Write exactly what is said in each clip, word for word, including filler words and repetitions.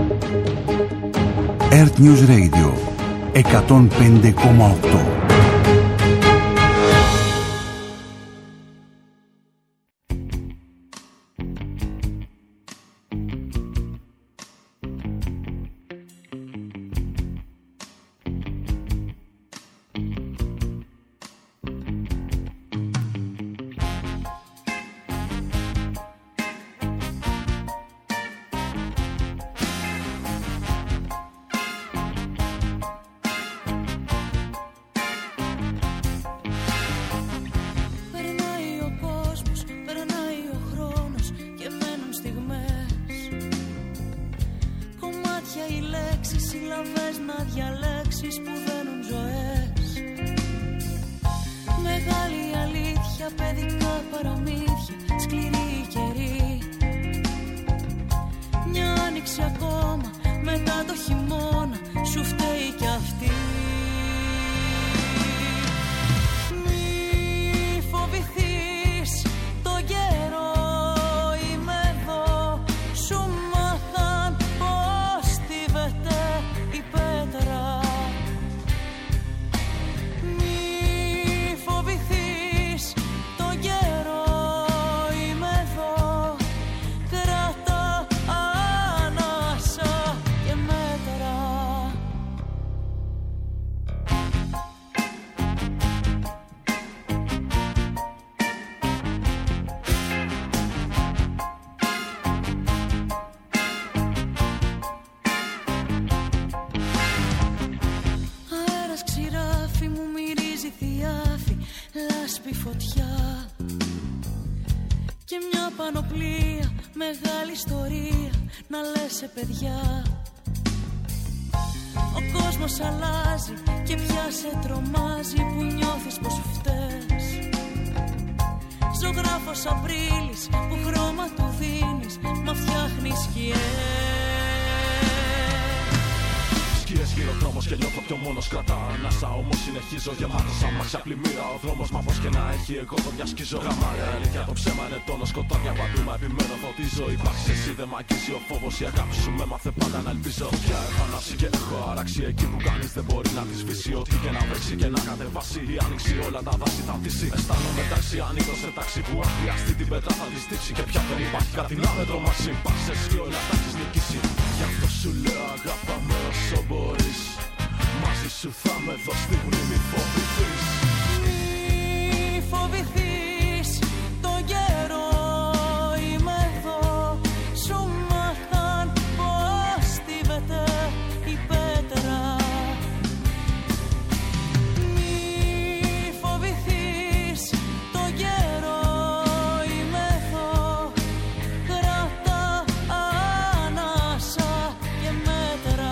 Earth News Radio εκατόν πέντε κόμμα οκτώ. Παιδιά, ο κόσμος αλλάζει και πια σε τρομάζει που νιώθεις πως φταίς. Ζωγράφος Απρίλης που χρώμα του δίνεις, μα φτιάχνεις σκιές. Σκιές γύρω δρόμος και νιώθω πιο μόνος κρατά ανάσα. Όμως συνεχίζω γεμάτος αμάξια πλημμύρα. Ο δρόμος μα πως και να έχει εγώ το διασκίζω. Γαμάρια αλήθεια το ψέμα είναι τόνο σκοτάδια παντού. Μα επιμένω φωτίζω. Υπάρχεις εσύ δεν μ' αγγίζει ο φόβος. Η αγάπη σου με μάθε πάντα να ελπίζω. Πια έχω ανάψει και έχω αράξει εκεί που κανείς δεν μπορεί να τη σβήσει. Ό,τι και να βρέξει και να κατεβάσει. Η άνοιξη όλα τα δάση θα πτήσει. Αισθάνομαι τάξη ανήκω σε τάξη που αν χρειαστεί την πέτρα θα τη στύψει. Και πια δεν υπάρχει κάτι να με τρομάξει. Πας εσύ όλα τα έχεις νικήσει. Γι' αυτό σου λέω αγάπαμε όσο μπορείς. Μαζί σου θα με δω στιγμή μη φοβηθείς. Μη φοβηθείς το καιρό είμαι εδώ. Σου μάθαν πως στίβεται η πέτρα. Μη φοβηθείς το καιρό είμαι εδώ. Κράτα ανάσα και μέτρα.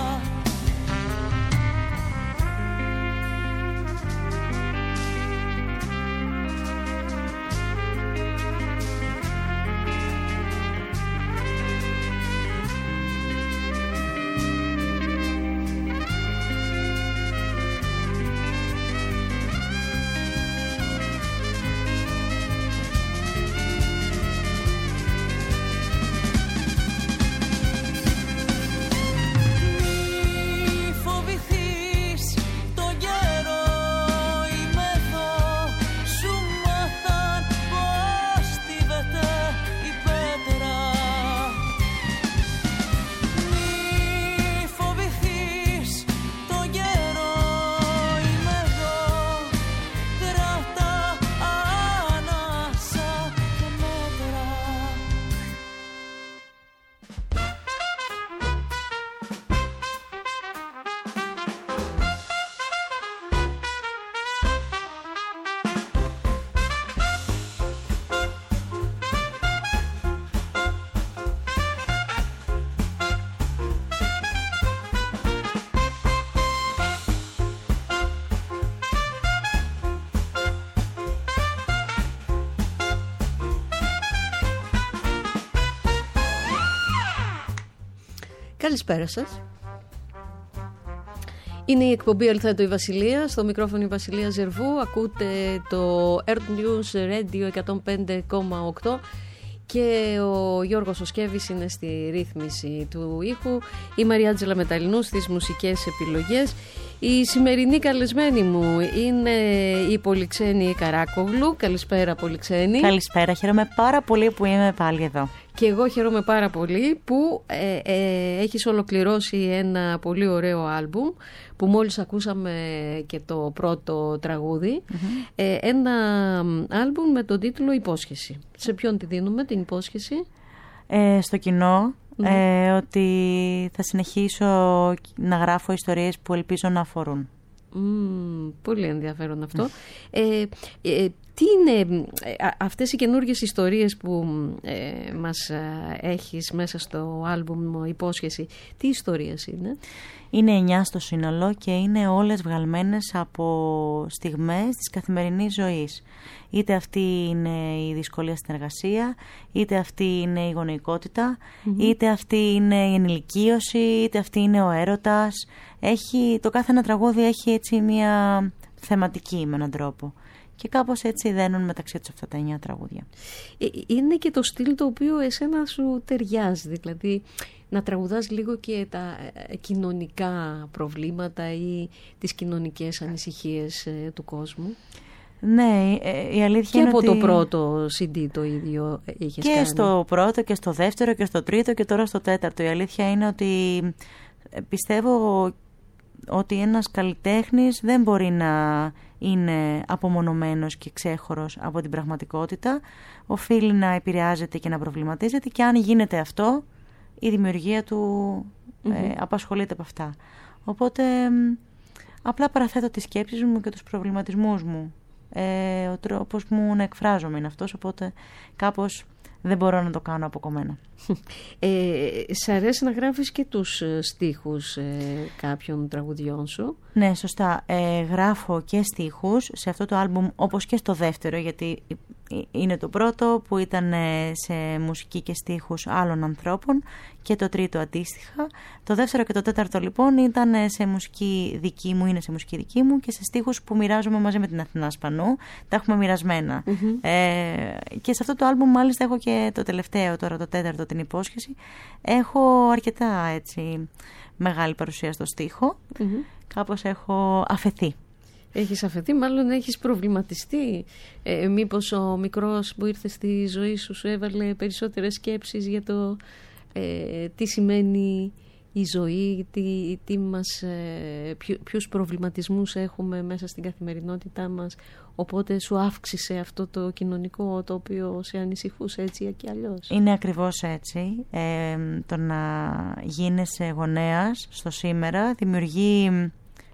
Καλησπέρα σας. Είναι η εκπομπή Αλθέτω η Βασιλεία. Στο μικρόφωνο η Βασιλεία Ζερβού. Ακούτε το Earth News Radio εκατόν πέντε κόμμα οκτώ. και ο Γιώργος Οσκέβης είναι στη ρύθμιση του ήχου, η Μαριάτζελα Μεταλλινού στις μουσικές επιλογές. Η σημερινή καλεσμένη μου είναι η Πολυξένη Καράκογλου. Καλησπέρα, Πολυξένη. Καλησπέρα, χαίρομαι πάρα πολύ που είμαι πάλι εδώ. Και εγώ χαίρομαι πάρα πολύ που ε, ε, έχεις ολοκληρώσει ένα πολύ ωραίο άλμπουμ που μόλις ακούσαμε και το πρώτο τραγούδι. Mm-hmm. Ε, ένα άλμπουμ με τον τίτλο «Υπόσχεση». Σε ποιον τη δίνουμε την υπόσχεση? Ε, στο κοινό. Mm. Ε, ότι θα συνεχίσω να γράφω ιστορίες που ελπίζω να αφορούν. Mm, πολύ ενδιαφέρον αυτό. Ε, ε, τι είναι ε, αυτές οι καινούργιες ιστορίες που ε, μας ε, έχεις μέσα στο άλμπουμ Υπόσχεση? Τι ιστορίες είναι? Είναι εννιά στο σύνολο και είναι όλες βγαλμένες από στιγμές της καθημερινής ζωής. Είτε αυτή είναι η δυσκολία στην εργασία, είτε αυτή είναι η γονεϊκότητα, mm-hmm. είτε αυτή είναι η ενηλικίωση, είτε αυτή είναι ο έρωτας. Έχει, το κάθε ένα τραγούδι έχει έτσι μια θεματική με έναν τρόπο. Και κάπως έτσι δένουν μεταξύ τους αυτά τα εννιά τραγούδια. Είναι και το στυλ το οποίο εσένα σου ταιριάζει, δηλαδή να τραγουδάς λίγο και τα κοινωνικά προβλήματα ή τις κοινωνικές ανησυχίες του κόσμου. Ναι, η αλήθεια και είναι από ότι... το πρώτο σι ντι το ίδιο είχες και κάνει. Και στο πρώτο και στο δεύτερο και στο τρίτο και τώρα στο τέταρτο. Η αλήθεια είναι ότι πιστεύω ότι ένας καλλιτέχνης δεν μπορεί να είναι απομονωμένος και ξέχωρος από την πραγματικότητα. Οφείλει να επηρεάζεται και να προβληματίζεται και αν γίνεται αυτό, η δημιουργία του mm-hmm. ε, απασχολείται από αυτά. Οπότε απλά παραθέτω τις σκέψεις μου και τους προβληματισμούς μου. Ε, ο τρόπος μου να εκφράζομαι είναι αυτός, οπότε κάπως δεν μπορώ να το κάνω αποκομμένα. Ε, σ' αρέσει να γράφεις και τους στίχους ε, κάποιων τραγουδιών σου? Ναι, σωστά. Ε, γράφω και στίχους σε αυτό το άλμπουμ, όπως και στο δεύτερο, γιατί είναι το πρώτο που ήταν σε μουσική και στίχους άλλων ανθρώπων και το τρίτο αντίστοιχα. Το δεύτερο και το τέταρτο λοιπόν ήταν σε μουσική δική μου, είναι σε μουσική δική μου και σε στίχους που μοιράζομαι μαζί με την Αθηνά Σπανού. Τα έχουμε μοιρασμένα. Mm-hmm. Ε, και σε αυτό το άλμπουμ μάλιστα έχω και το τελευταίο, τώρα το τέταρτο, την Υπόσχεση. Έχω αρκετά έτσι μεγάλη παρουσία στο στίχο. Mm-hmm. Κάπως έχω αφεθεί. Έχεις αφαιθεί, μάλλον έχεις προβληματιστεί. Ε, μήπως ο μικρός που ήρθε στη ζωή σου σου έβαλε περισσότερες σκέψεις για το ε, τι σημαίνει η ζωή, τι, τι μας, ε, ποιου, ποιους προβληματισμούς έχουμε μέσα στην καθημερινότητά μας, οπότε σου αύξησε αυτό το κοινωνικό το οποίο σε ανησυχούσε έτσι και αλλιώς? Είναι ακριβώς έτσι. Ε, το να γίνεσαι γονέας στο σήμερα δημιουργεί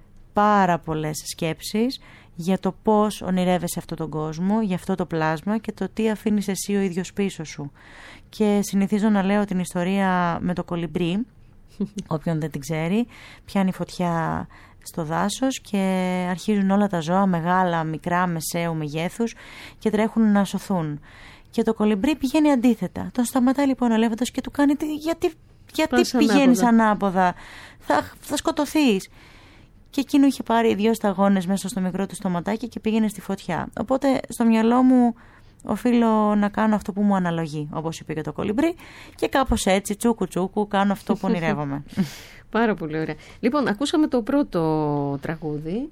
πάρα πολλές σκέψεις για το πώς ονειρεύεσαι αυτόν τον κόσμο, για αυτό το πλάσμα και το τι αφήνεις εσύ ο ίδιος πίσω σου. Και συνηθίζω να λέω την ιστορία με το κολυμπρί, όποιον δεν την ξέρει, πιάνει φωτιά στο δάσος και αρχίζουν όλα τα ζώα, μεγάλα, μικρά, μεσαίου μεγέθους και τρέχουν να σωθούν. Και το κολυμπρί πηγαίνει αντίθετα. Τον σταματάει λοιπόν ο ελέφαντας και του κάνει γιατί, γιατί πηγαίνεις ανάποδα, ανάποδα. Θα, θα σκοτωθείς. Και εκείνο είχε πάρει δύο σταγόνες μέσα στο μικρό του στοματάκι και πήγαινε στη φωτιά. Οπότε στο μυαλό μου οφείλω να κάνω αυτό που μου αναλογεί, όπως είπε και το κολυμπρί, και κάπως έτσι τσούκου τσούκου κάνω αυτό που ονειρεύομαι. Πάρα πολύ ωραία. Λοιπόν, ακούσαμε το πρώτο τραγούδι.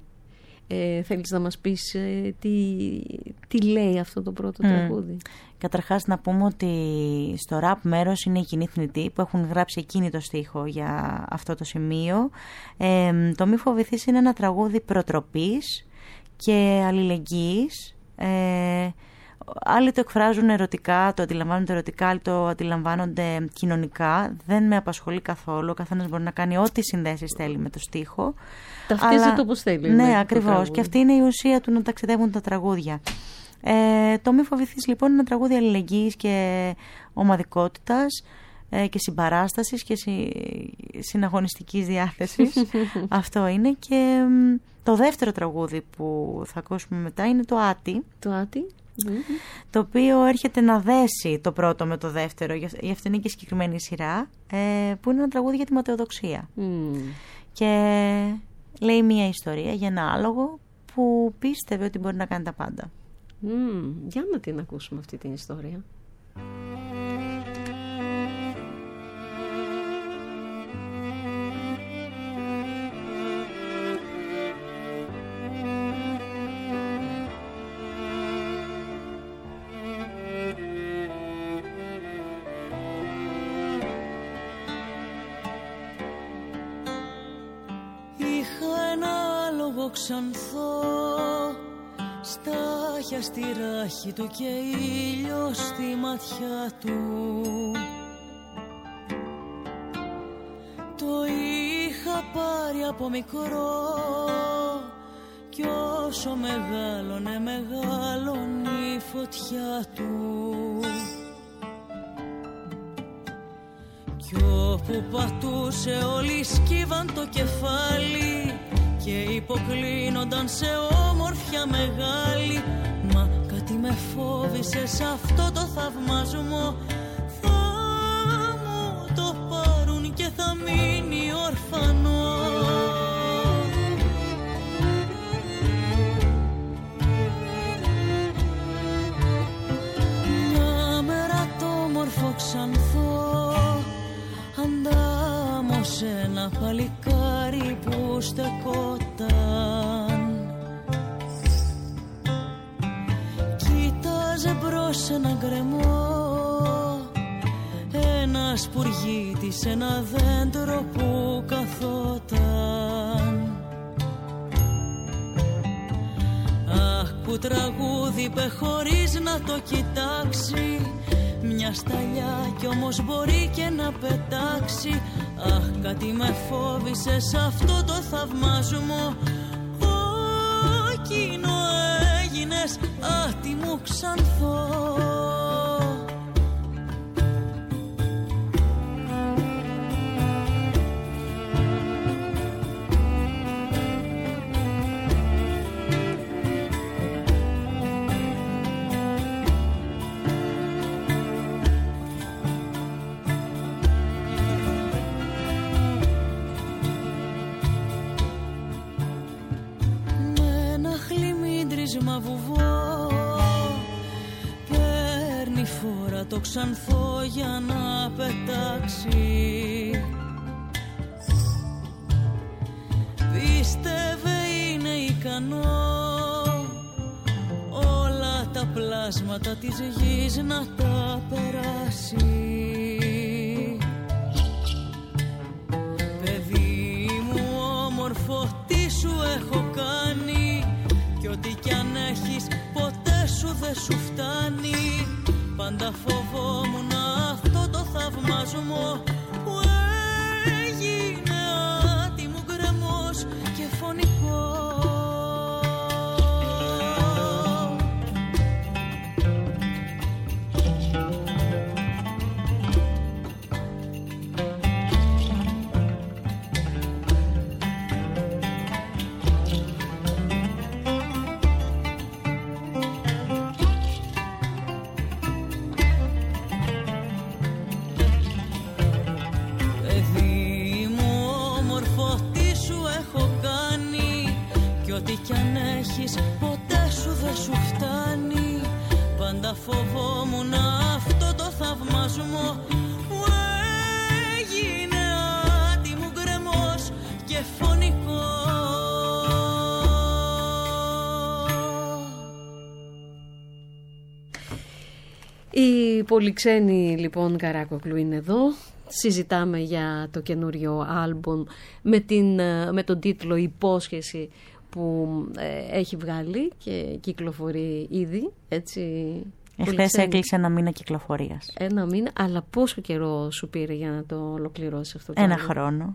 Ε, θέλεις να μας πεις ε, τι, τι λέει αυτό το πρώτο mm. τραγούδι? Καταρχάς να πούμε ότι στο ραπ μέρος είναι οι Κοινοί Θνητοί που έχουν γράψει εκείνη το στίχο για αυτό το σημείο. Ε, το Μη Φοβηθείς είναι ένα τραγούδι προτροπής και αλληλεγγύης. Ε, άλλοι το εκφράζουν ερωτικά, το αντιλαμβάνονται ερωτικά, άλλοι το αντιλαμβάνονται κοινωνικά. Δεν με απασχολεί καθόλου. Ο καθένας μπορεί να κάνει ό,τι συνδέσεις θέλει με το στίχο. Ταυτίζεται όπως θέλει. Ναι, ακριβώς. Και αυτή είναι η ουσία του να ταξιδεύουν τα τραγούδια. Ε, το Μη Φοβηθείς λοιπόν είναι ένα τραγούδι αλληλεγγύης και ομαδικότητας ε, και συμπαράστασης και συ, συναγωνιστικής διάθεσης. Αυτό είναι. Και μ, το δεύτερο τραγούδι που θα ακούσουμε μετά είναι το Άτι. Το Άτι. Mm-hmm. Το οποίο έρχεται να δέσει το πρώτο με το δεύτερο, γι' αυτό είναι και συγκεκριμένη σειρά, ε, που είναι ένα τραγούδι για τη ματαιοδοξία. Mm. Και λέει μια ιστορία για ένα άλογο που πίστευε ότι μπορεί να κάνει τα πάντα. Mm. Για να την ακούσουμε αυτή την ιστορία. ξανθώ, στάχια στη ράχη του και ήλιος στη ματιά του. Το είχα πάρει από μικρό κι όσο μεγάλωνε μεγάλωνε η φωτιά του. Κι όπου πατούσε όλοι σκύβαν το κεφάλι και υποκλίνονταν σε όμορφια μεγάλη. Μα κάτι με φόβησε σ' αυτό το θαυμασμό, θα μου το πάρουν και θα μείνει ορφανό. Μια μέρα το όμορφο ξανθώ αντάμωσε ένα παλικάρι που στεκόταν. Κοίταζε μπρος ένα γκρεμό, ένα σπουργίτη σε ένα δέντρο που καθόταν. Αχ που τραγούδι είπε χωρίς να το κοιτάξει, μια σταλιά κι όμως μπορεί και να πετάξει. Αχ κάτι με φόβησε σ' αυτό το θαυμασμό, κόκκινο έγινες άτιμο ξανθώ. Μα βουβό παίρνει φόρα το ξανθό για να πετάξει. Πίστευε είναι ικανό όλα τα πλάσματα της γης να τα περάσει. Παιδί μου όμορφο, τι σου έχω κάνει, κι ό,τι κι αν έχεις ποτέ σου δεν σου φτάνει. Πάντα φοβόμουν αυτό το θαυμασμό που έγινε άτιμο γκρεμός και φωνικό. Ό,τι κι αν έχεις ποτέ σου δεν σου φτάνει. Πάντα φοβόμουν αυτό το θαυμασμό που έγινε άτιμο γκρεμός και φωνικό. Η Πολυξένη λοιπόν Καράκοκλου είναι εδώ. Συζητάμε για το καινούριο άλμπομ με, την, με τον τίτλο «Υπόσχεση» που ε, έχει βγάλει και κυκλοφορεί ήδη, έτσι. Εχθές έκλεισε ένα μήνα κυκλοφορίας. Ένα μήνα, αλλά πόσο καιρό σου πήρε για να το ολοκληρώσεις αυτό το Ένα άλμπομ? χρόνο.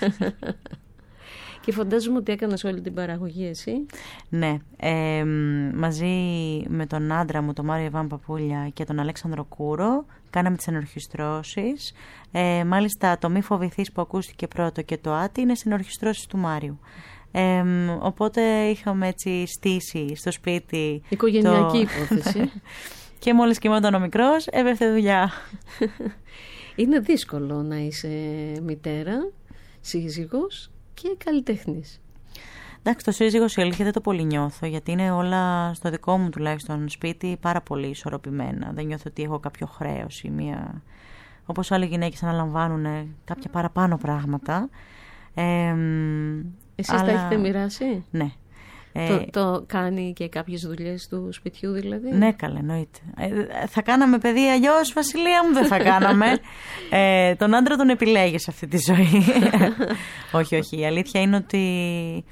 Και φαντάζομαι ότι έκανες όλη την παραγωγή εσύ. Ναι, ε, μαζί με τον άντρα μου, τον Μάριο Ιβάν Παπούλια και τον Αλέξανδρο Κούρο, κάναμε τις ενορχιστρώσεις. Ε, μάλιστα το «Μη φοβηθείς» που ακούστηκε πρώτο και το «Άτι» είναι στις ενορχιστρώσεις του Μάριου. Ε, οπότε είχαμε έτσι στήσει στο σπίτι. Οικογενειακή το... υπόθεση. Και μόλις κοιμόταν ο μικρός, έπεφτε δουλειά. Είναι δύσκολο να είσαι μητέρα, σύζυγος και καλλιτέχνης. Εντάξει, το σύζυγος η αλήθεια δεν το πολύ νιώθω, γιατί είναι όλα στο δικό μου τουλάχιστον σπίτι πάρα πολύ ισορροπημένα. Δεν νιώθω ότι έχω κάποιο χρέος ή μία... Όπως άλλοι γυναίκες αναλαμβάνουν κάποια παραπάνω πράγματα. Ε, Εσείς αλλά... τα έχετε μοιράσει? Ναι. Το, Ε, το κάνει και κάποιες δουλειές του σπιτιού δηλαδή? Ναι, καλά, εννοείται. Ε, θα κάναμε παιδί αλλιώς, Βασιλεία μου, δεν θα κάναμε. Ε, τον άντρα τον επιλέγεις αυτή τη ζωή. Όχι, όχι. Η αλήθεια είναι ότι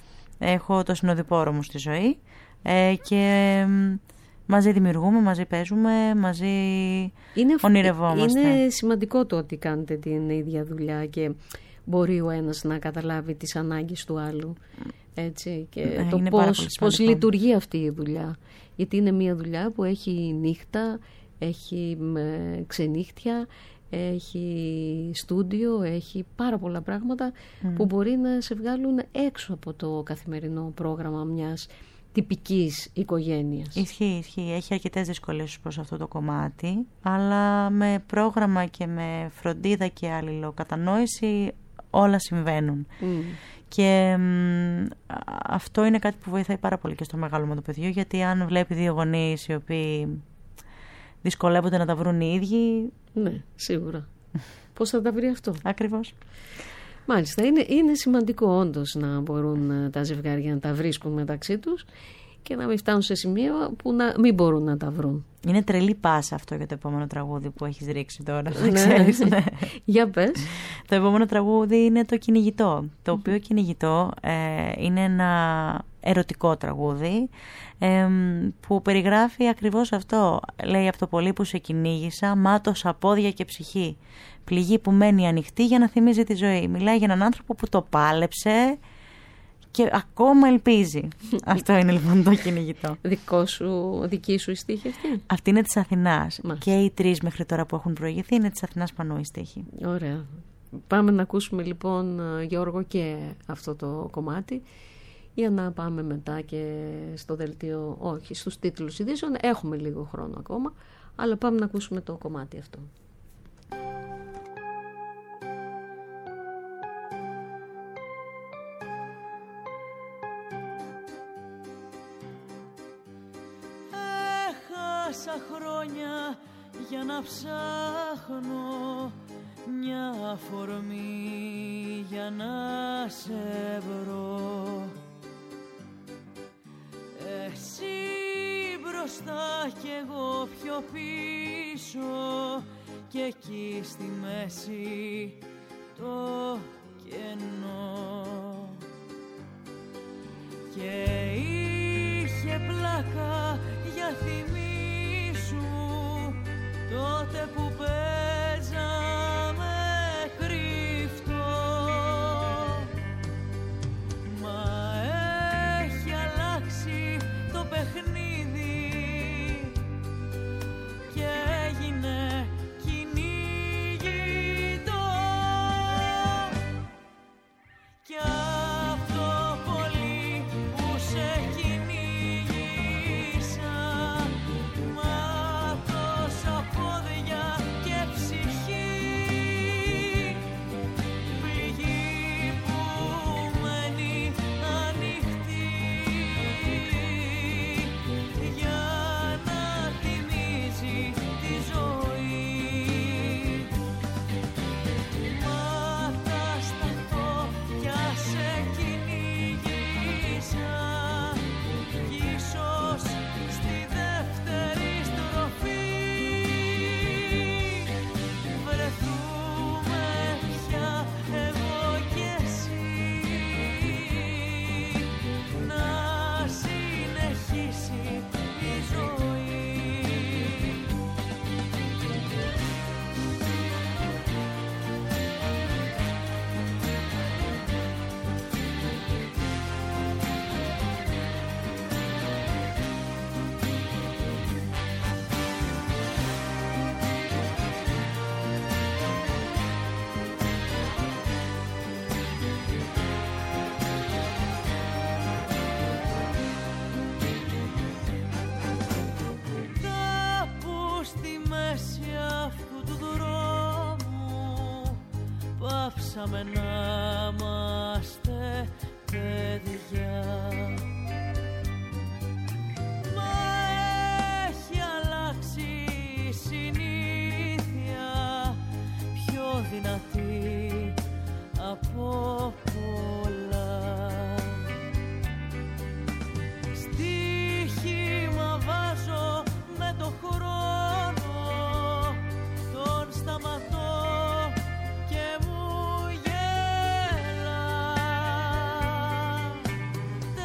έχω το συνοδοιπόρο μου στη ζωή ε, και μαζί δημιουργούμε, μαζί παίζουμε, μαζί είναι, ονειρευόμαστε. Είναι σημαντικό το ότι κάνετε την ίδια δουλειά και μπορεί ο ένας να καταλάβει τις ανάγκες του άλλου. Έτσι, και ε, το πώς, πώς λειτουργεί αυτή η δουλειά. Γιατί είναι μια δουλειά που έχει νύχτα, έχει ε, ξενύχτια, έχει στούντιο, έχει πάρα πολλά πράγματα mm. που μπορεί να σε βγάλουν έξω από το καθημερινό πρόγραμμα μιας τυπικής οικογένειας. Ισχύει, ισχύει. Έχει αρκετές δυσκολίες προς αυτό το κομμάτι, αλλά με πρόγραμμα και με φροντίδα και αλληλοκατανόηση όλα συμβαίνουν. Mm. Και μ, αυτό είναι κάτι που βοηθάει πάρα πολύ και στο μεγάλωμα του παιδιού, γιατί αν βλέπει δύο γονείς οι οποίοι δυσκολεύονται να τα βρουν οι ίδιοι... Ναι, σίγουρα. Πώς θα τα βρει αυτό? Ακριβώς. Μάλιστα, είναι, είναι σημαντικό όντως να μπορούν τα ζευγάρια να τα βρίσκουν μεταξύ τους και να μην φτάνουν σε σημείο που να μην μπορούν να τα βρουν. Είναι τρελή πάσα αυτό για το επόμενο τραγούδι που έχεις ρίξει τώρα. Ναι. Ξέρεις, ναι. Για πες. Το επόμενο τραγούδι είναι το Κυνηγητό. Το οποίο Κυνηγητό ε, είναι ένα ερωτικό τραγούδι ε, που περιγράφει ακριβώς αυτό. Λέει: από το πολύ που σε κυνήγησα, μάτωσα πόδια και ψυχή. Πληγή που μένει ανοιχτή για να θυμίζει τη ζωή. Μιλάει για έναν άνθρωπο που το πάλεψε και ακόμα ελπίζει. Αυτό είναι λοιπόν το Κυνηγητό. Δικό σου, δική σου η στίχη αυτή? Αυτή είναι της Αθηνάς. Μάλιστα. Και οι τρεις μέχρι τώρα που έχουν προηγηθεί είναι της Αθηνάς Πανού η στίχη. Ωραία. Πάμε να ακούσουμε λοιπόν, Γιώργο, και αυτό το κομμάτι για να πάμε μετά και στο δελτίο, όχι, στους τίτλους ειδήσεων. Έχουμε λίγο χρόνο ακόμα, αλλά πάμε να ακούσουμε το κομμάτι αυτό. Χρόνια για να ψάχνω μια αφορμή για να σε βρω. Εσύ μπροστά κι εγώ πιο πίσω και εκεί στη μέση το κενό. Και είχε πλάκα για θυμί τότε που παίζαμε κρυφτό. Μα έχει αλλάξει το παιχνίδι και έγινε κυνηγητό. Κι αυτό πολύ που σε κυνήγησα, μάτωσα πόδια και ψυχή. Πληγή που μένει ανοιχτή για να θυμίζει τη ζωή. Μα θα σταθώ κι ας σε κυνηγήσα κι ίσως στη δεύτερη στροφή βρεθούμε πια εγώ κι εσύ να συνεχίσει η ζωή. Κάπου στη μέση αυτού του δρόμου πάψαμε να είμαστε παιδιά. Μα έχει αλλάξει η συνήθεια πιο δυνατή από πολλά. Στοίχημα βάζω με το χρόνο, τον σταματώ και μου γέλα.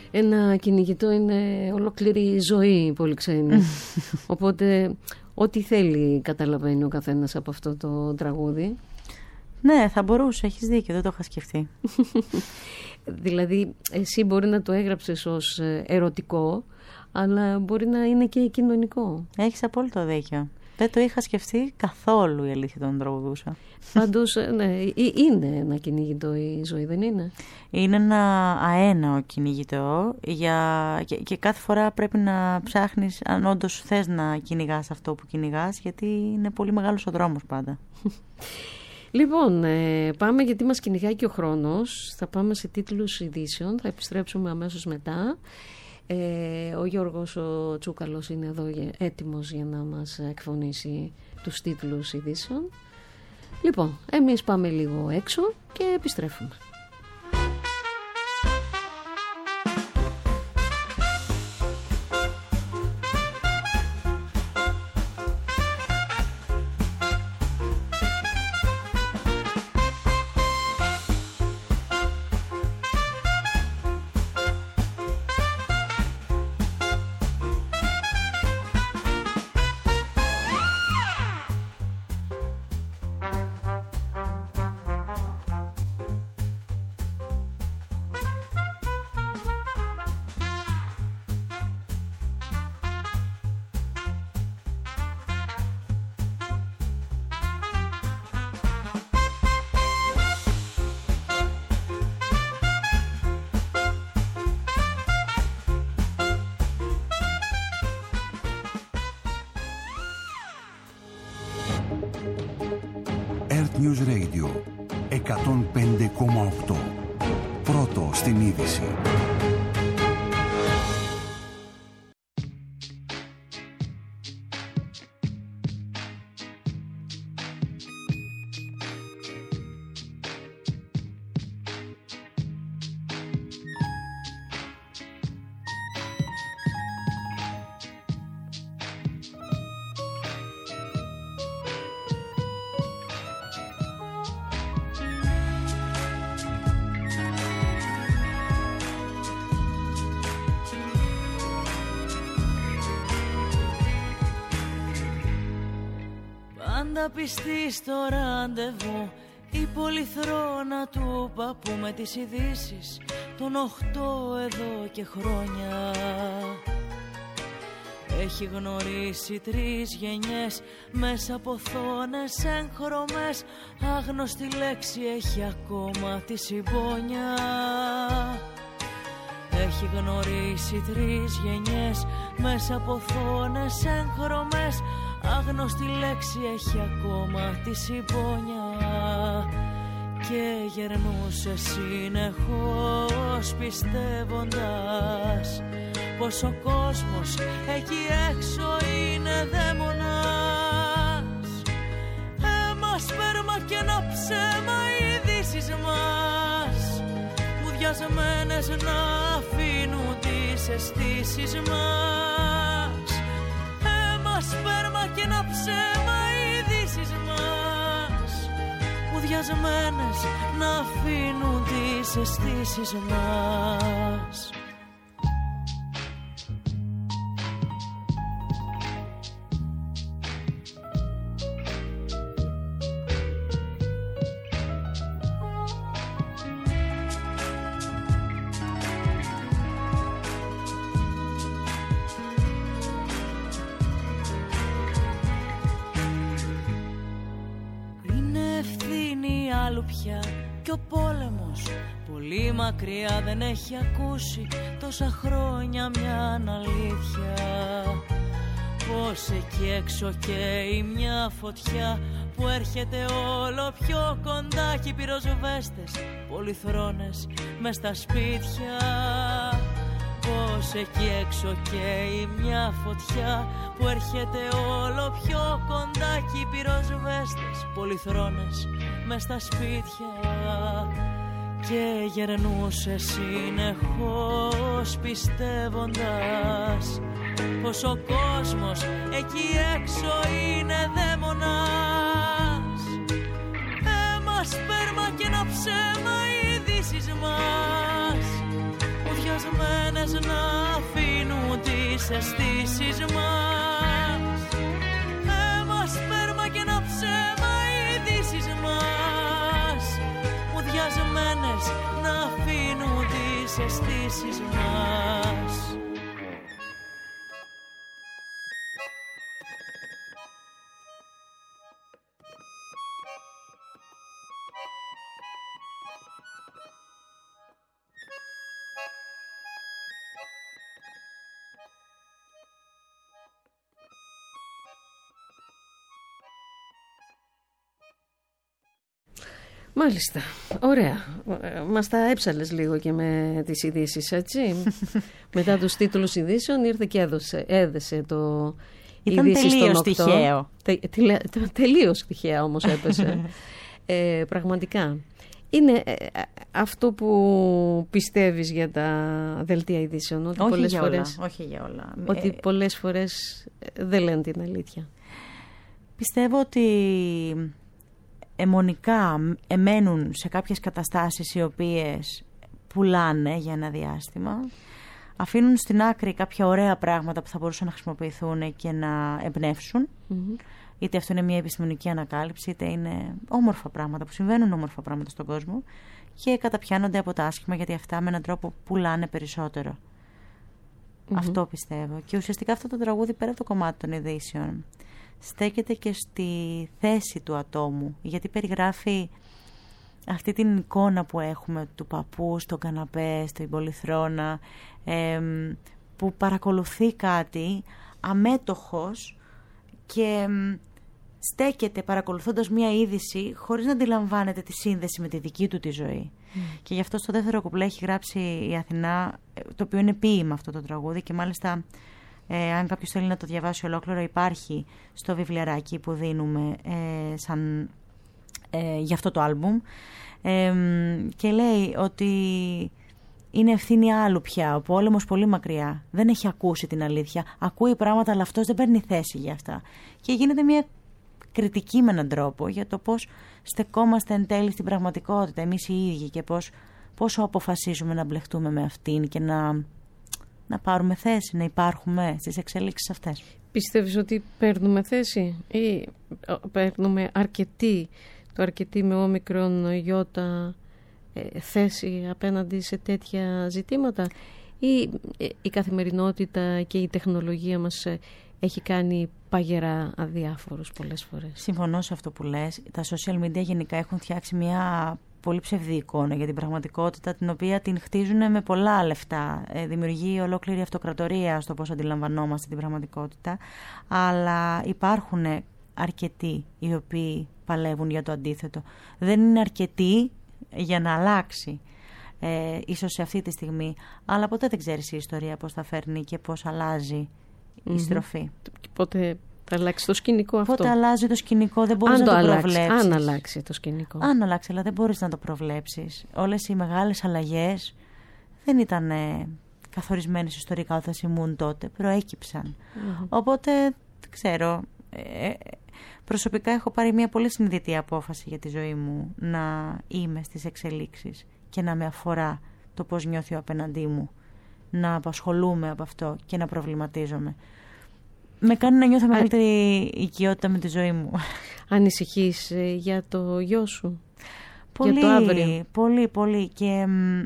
ένα κυνηγητό είναι ολόκληρη ζωή πολυξένη. Οπότε ό,τι θέλει καταλαβαίνει ο καθένας από αυτό το τραγούδι. Ναι, θα μπορούσε, έχεις δίκιο, δεν το είχα σκεφτεί. Δηλαδή εσύ μπορεί να το έγραψες ως ερωτικό, αλλά μπορεί να είναι και κοινωνικό. Έχεις απόλυτο δίκιο. Δεν το είχα σκεφτεί καθόλου, η αλήθεια, τον τραγουδούσα. Πάντως, ναι, είναι ένα κυνηγητό η ζωή, δεν είναι? Είναι ένα αέναο κυνηγητό για... και, και κάθε φορά πρέπει να ψάχνεις αν όντως θες να κυνηγάς αυτό που κυνηγάς, γιατί είναι πολύ μεγάλος ο δρόμος πάντα. Λοιπόν, ε, πάμε γιατί μας κυνηγάει και ο χρόνος. Θα πάμε σε τίτλους ειδήσεων, θα επιστρέψουμε αμέσως μετά. Ε, ο Γιώργος ο Τσούκαλος είναι εδώ έτοιμος για να μας εκφωνήσει τους τίτλους ειδήσεων. Λοιπόν, εμείς πάμε λίγο έξω και επιστρέφουμε. News Radio εκατόν πέντε κόμμα οκτώ. Πρώτο στην είδηση. Πάντα πιστή στο ραντεβού, η πολυθρόνα του παππού με τις ειδήσεις των οχτώ εδώ και χρόνια. Έχει γνωρίσει τρεις γενιές μέσα από οθόνες έγχρωμες. Άγνωστη λέξη έχει ακόμα τη συμπόνια. Έχει γνωρίσει τρεις γενιές μέσα από οθόνες έγχρωμες. Άγνωστη λέξη έχει ακόμα τη συμπόνια. Και γερνούσε συνεχώς πιστεύοντας πως ο κόσμος εκεί έξω είναι δαίμονας. Αίμα, σπέρμα και ένα ψέμα οι ειδήσεις μας, μουδιασμένες να αφήνουν τις αισθήσεις μας. Αίμα, σπέρμα και ένα ψέμα οι ειδήσεις μας, μουδιασμένες να αφήνουν τις αισθήσεις μας. Πια. Και ο πόλεμος πολύ μακριά δεν έχει ακούσει τόσα χρόνια μια αλήθεια. Πως εκεί έξω καίει μια φωτιά που έρχεται όλο πιο κοντά. Και οι πυροσβέστες πολυθρόνες μες στα σπίτια. Πως εκεί έξω καίει μια φωτιά που έρχεται όλο πιο κοντά. Και οι πυροσβέστες πολυθρόνες μες στα σπίτια. Και γερνούσε συνεχώς πιστεύοντας πως ο κόσμος εκεί έξω είναι δαίμονας. Αίμα, σπέρμα και ένα ψέμα οι ειδήσεις μας, μουδιασμένες διασμένες να αφήνουν τις αισθήσεις μας. Αίμα, σπέρμα και ένα ψέμα οι ειδήσεις μας. Μου διασμένες να αφήνουν τις αισθήσεις μας. Μάλιστα, ωραία. Μας τα έψαλες λίγο και με τις ειδήσεις, έτσι. Μετά τους τίτλους ειδήσεων ήρθε και έδωσε, έδεσε το Ήταν τελείως τυχαίο. Τε, τελε, τελείως τυχαία όμως έπεσε. ε, πραγματικά. Είναι ε, αυτό που πιστεύεις για τα δελτία ειδήσεων, ότι όχι πολλές για φορές, όλα, όχι για όλα. Ότι ε, πολλές φορές δεν λένε την αλήθεια. Πιστεύω ότι αιμονικά εμένουν σε κάποιες καταστάσεις οι οποίες πουλάνε για ένα διάστημα, αφήνουν στην άκρη κάποια ωραία πράγματα που θα μπορούσαν να χρησιμοποιηθούν και να εμπνεύσουν, mm-hmm. είτε αυτό είναι μια επιστημονική ανακάλυψη, είτε είναι όμορφα πράγματα που συμβαίνουν, όμορφα πράγματα στον κόσμο, και καταπιάνονται από τα άσχημα, γιατί αυτά με έναν τρόπο πουλάνε περισσότερο. Mm-hmm. Αυτό πιστεύω. Και ουσιαστικά αυτό το τραγούδι, πέρα από το κομμάτι των ειδήσεων, στέκεται και στη θέση του ατόμου, γιατί περιγράφει αυτή την εικόνα που έχουμε του παππού στο καναπέ, στην πολυθρόνα, ε, που παρακολουθεί κάτι αμέτωχος και ε, στέκεται παρακολουθώντας μία είδηση χωρίς να αντιλαμβάνεται τη σύνδεση με τη δική του τη ζωή. Mm. Και γι' αυτό στο δεύτερο κουπλέ έχει γράψει η Αθηνά, το οποίο είναι ποίημα αυτό το τραγούδι, και μάλιστα Ε, αν κάποιος θέλει να το διαβάσει ολόκληρο, υπάρχει στο βιβλιαράκι που δίνουμε ε, σαν, ε, για αυτό το άλμπουμ, ε, και λέει ότι είναι ευθύνη άλλου πια, ο πόλεμος πολύ μακριά, δεν έχει ακούσει την αλήθεια, ακούει πράγματα αλλά αυτός δεν παίρνει θέση για αυτά, και γίνεται μια κριτική με έναν τρόπο για το πώς στεκόμαστε εν τέλει στην πραγματικότητα εμείς οι ίδιοι, και πώς, πόσο αποφασίζουμε να μπλεχτούμε με αυτήν και να να πάρουμε θέση, να υπάρχουμε στις εξελίξεις αυτές. Πιστεύεις ότι παίρνουμε θέση ή παίρνουμε αρκετή, το αρκετή με όμικρον γιώτα ε, θέση απέναντι σε τέτοια ζητήματα, ή ε, η καθημερινότητα και η τεχνολογία μας ε, έχει κάνει παγερά αδιάφορους πολλές φορές? Συμφωνώ σε αυτό που λες. Τα social media γενικά έχουν φτιάξει μια πολύ ψευδή εικόνα για την πραγματικότητα, την οποία την χτίζουν με πολλά λεφτά. Ε, δημιουργεί ολόκληρη αυτοκρατορία στο πώς αντιλαμβανόμαστε την πραγματικότητα, αλλά υπάρχουν αρκετοί οι οποίοι παλεύουν για το αντίθετο. Δεν είναι αρκετοί για να αλλάξει, ε, ίσως σε αυτή τη στιγμή, αλλά ποτέ δεν ξέρεις η ιστορία πώς θα φέρνει και πώς αλλάζει η mm-hmm. στροφή. Και πότε θα αλλάξει το σκηνικό αυτό. Πότε αλλάζει το σκηνικό, δεν μπορείς αν να το, το προβλέψεις. Αν αλλάξει το σκηνικό. Αν αλλάξει, αλλά δεν μπορείς να το προβλέψεις. Όλες οι μεγάλες αλλαγές δεν ήταν ε, καθορισμένες ιστορικά όταν θυμούν τότε, προέκυψαν. Mm-hmm. Οπότε, δεν ξέρω, ε, προσωπικά έχω πάρει μια πολύ συνειδητή απόφαση για τη ζωή μου, να είμαι στις εξελίξεις και να με αφορά το πώς νιώθει ο απέναντί μου, να απασχολούμαι από αυτό και να προβληματίζομαι. Με κάνει να νιώθω μεγαλύτερη οικειότητα με τη ζωή μου. Ανησυχείς για το γιο σου? Πολύ, για το αύριο? Πολύ, πολύ. Και μ,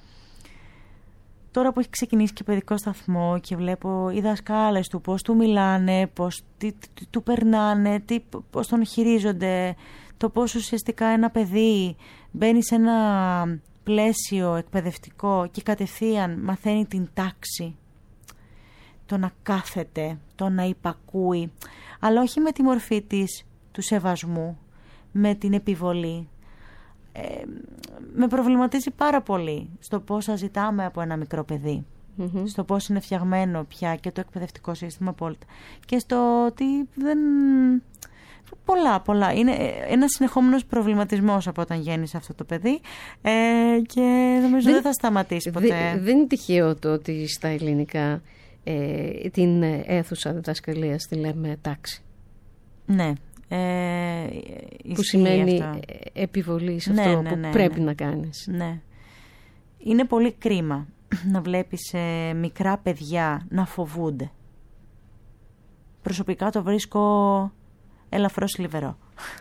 τώρα που έχει ξεκινήσει και παιδικό σταθμό και βλέπω οι δασκάλες του πώς του μιλάνε, πώς τι, τι, τι, του περνάνε, τι, πώς τον χειρίζονται, το πώς ουσιαστικά ένα παιδί μπαίνει σε ένα πλαίσιο εκπαιδευτικό και κατευθείαν μαθαίνει την τάξη, το να κάθεται, το να υπακούει, αλλά όχι με τη μορφή της, του σεβασμού, με την επιβολή. Ε, με προβληματίζει πάρα πολύ στο πώς ζητάμε από ένα μικρό παιδί, mm-hmm. στο πώς είναι φτιαγμένο πια και το εκπαιδευτικό σύστημα απόλυτα, και στο ότι δεν... Πολλά, πολλά. Είναι ένας συνεχόμενος προβληματισμός από όταν γέννησε αυτό το παιδί, ε, και νομίζω δεν, δεν θα σταματήσει ποτέ. Δεν, δεν είναι τυχαίο το ότι στα ελληνικά ε, την αίθουσα διδασκαλίας τη λέμε τάξη. Ναι. Ε, που σημαίνει αυτό. επιβολή σε ναι, αυτό ναι, που ναι, πρέπει ναι. να κάνεις. Ναι. Είναι πολύ κρίμα να βλέπεις ε, μικρά παιδιά να φοβούνται. Προσωπικά το βρίσκω ελαφρώς θλιβερό.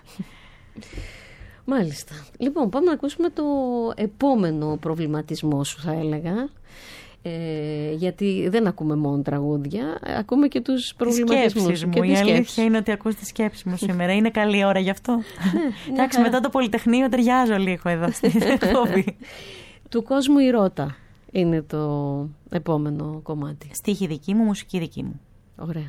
Μάλιστα. Λοιπόν, πάμε να ακούσουμε το επόμενο προβληματισμό σου, θα έλεγα. Ε, γιατί δεν ακούμε μόνο τραγούδια, ακούμε και τους προβληματισμούς. Σκέψεις μου. Και η αλήθεια είναι ότι ακούς τις σκέψεις μου σήμερα. Είναι καλή ώρα γι' αυτό. Εντάξει, μετά το Πολυτεχνείο ταιριάζω λίγο εδώ στην εκπομπή. Του κόσμου η Ρώτα είναι το επόμενο κομμάτι. Στίχη δική μου, μουσική δική μου. Ωραία.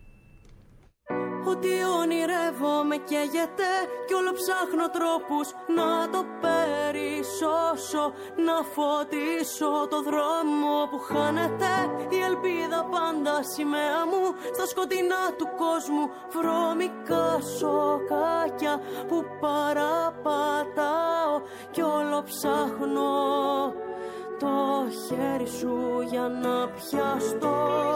Ότι ονειρεύομαι καίγεται κι όλο ψάχνω τρόπους να το περισσώσω, να φωτίσω το δρόμο που χάνεται η ελπίδα πάντα σημαία μου στα σκοτεινά του κόσμου, βρώμικα σοκάκια που παραπατάω κι όλο ψάχνω το χέρι σου για να πιαστώ.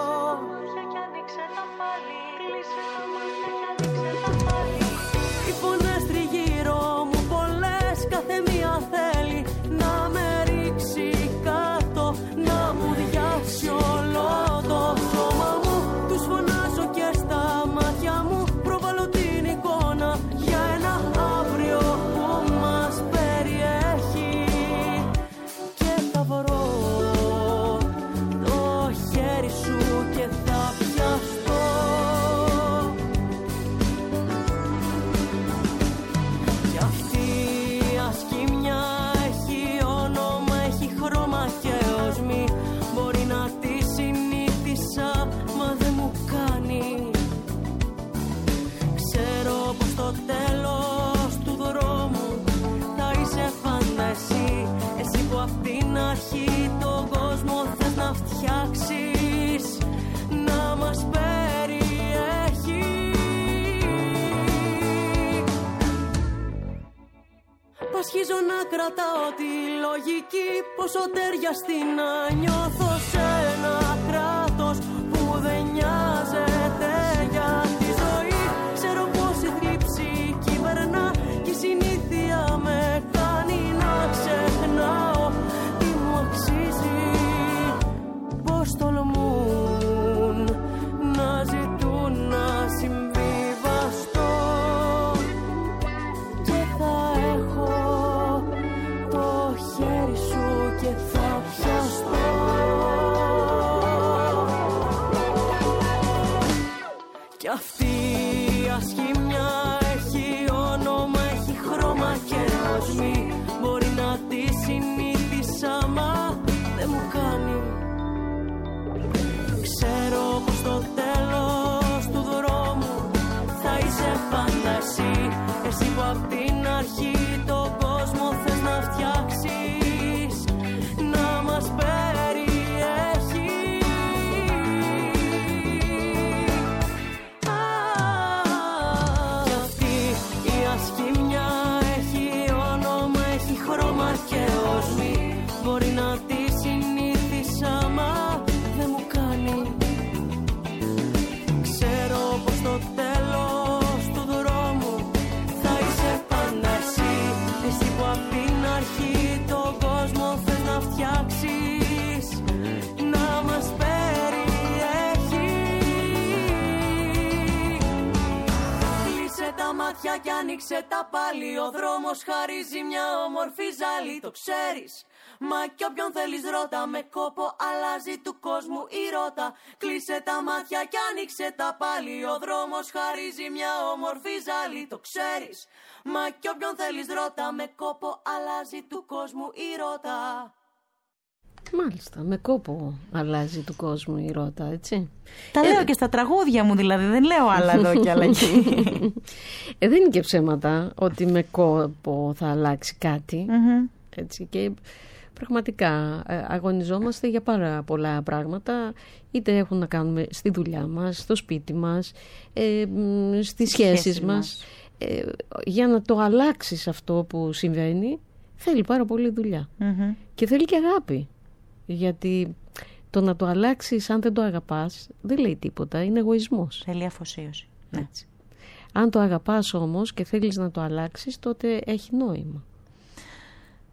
Οι φωνές τριγύρω μου πολλές, κάθε μία θέλει να με ρίξει κάτω, να μου διάσει όλο το σώμα μου. Τους φωνάζω και στα μάτια μου προβάλλω την εικόνα για ένα αύριο που μας περιέχει. Και θα βρω το χέρι σου και θα πιαστώ. Αρχή τον κόσμο θες να φτιάξεις, να μας περιέχει. Πασχίζω να κρατάω τη λογική, πόσο ταιριαστή να νιώθω σε ένα κράτος που δεν νοιάζεται για τη ζωή. Ξέρω πως η θλίψη κυβερνά και η συνήθεια με κάνει να ξεχνάω. Πώς τολμούν να ζητούν να συμβιβαστώ και θα έχω το χέρι σου και θα πιαστώ. Κι αυτή η ασχήμια έχει όνομα, έχει χρώμα και κοσμή. Μπορεί να τη συνήθισα μα δεν μου κάνει. Ξέρω πως στο τέλος του δρόμου θα είσαι πάντα εσύ, εσύ που απ' την αρχή τον κόσμο θες να φτιάξεις, να μας περιέχει. Κι αυτή η ασχήμια έχει όνομα, έχει χρώμα και οσμή. Μπορεί να τη συνήθισα μα δεν μου κάνει. Ξέρω πως στο τέλος του δρόμου θα είσαι πάντα εσύ, εσύ που απ' την αρχή τον κόσμο θες να φτιάξεις, να μας περιέχει. Κλείσε τα μάτια κι άνοιξε τα πάλι, ο δρόμος χαρίζει μια όμορφη ζάλη, το ξέρεις. Μα κι όποιον θέλεις ρώτα, με κόπο αλλάζει του κόσμου η ρότα. Κλείσε τα μάτια κι άνοιξε τα πάλι, ο δρόμος χαρίζει μια όμορφη ζάλη, το ξέρεις. Μα κι όποιον θέλεις ρώτα, με κόπο αλλάζει του κόσμου η ρότα. Μάλιστα, με κόπο αλλάζει του κόσμου η ρότα, έτσι. Τα ε, λέω και στα τραγούδια μου δηλαδή, δεν λέω άλλα εδώ και άλλα εκεί. Ε, δεν είναι και ψέματα ότι με κόπο θα αλλάξει κάτι, mm-hmm. έτσι, και πραγματικά αγωνιζόμαστε για πάρα πολλά πράγματα, είτε έχουν να κάνουμε στη δουλειά μας, στο σπίτι μας, ε, στις σχέσεις, σχέσεις μας. μας. Ε, για να το αλλάξεις αυτό που συμβαίνει θέλει πάρα πολύ δουλειά. Mm-hmm. Και θέλει και αγάπη. Γιατί το να το αλλάξεις αν δεν το αγαπάς δεν λέει τίποτα, είναι εγωισμός. Θέλει αφοσίωση. Έτσι. Αν το αγαπάς όμως και θέλεις να το αλλάξεις, τότε έχει νόημα.